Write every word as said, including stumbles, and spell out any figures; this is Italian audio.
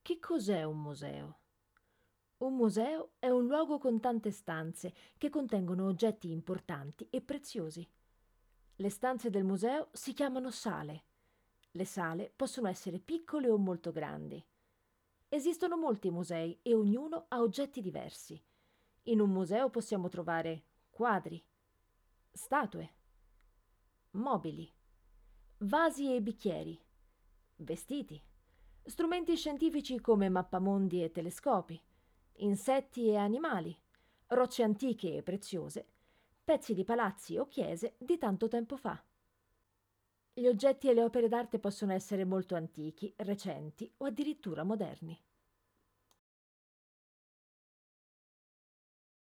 Che cos'è un museo? Un museo è un luogo con tante stanze che contengono oggetti importanti e preziosi. Le stanze del museo si chiamano sale. Le sale possono essere piccole o molto grandi. Esistono molti musei e ognuno ha oggetti diversi. In un museo possiamo trovare quadri, statue, mobili, vasi e bicchieri, vestiti, strumenti scientifici come mappamondi e telescopi, insetti e animali, rocce antiche e preziose, pezzi di palazzi o chiese di tanto tempo fa. Gli oggetti e le opere d'arte possono essere molto antichi, recenti o addirittura moderni.